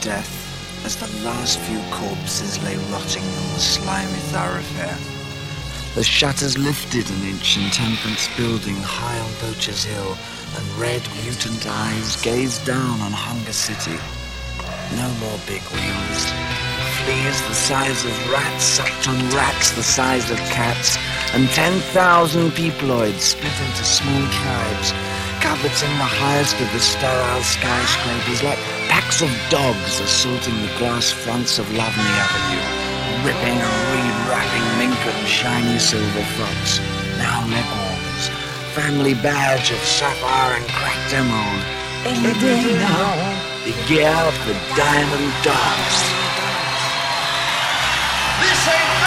death as the last few corpses lay rotting on the slimy thoroughfare. The shutters lifted an inch in Temperance Building high on Poacher's Hill, and red, mutant eyes gazed down on Hunger City. No more big wheels. Fleas the size of rats sucked on rats the size of cats, and 10,000 peopleoids split into small tribes, coveting the highest of the sterile skyscrapers like packs of dogs assaulting the glass fronts of Lovney Avenue, ripping and re-wrapping mink and shiny silver fox, now leg warmers, family badge of sapphire and cracked emerald. Any day now, the gear of the diamond dogs. This ain't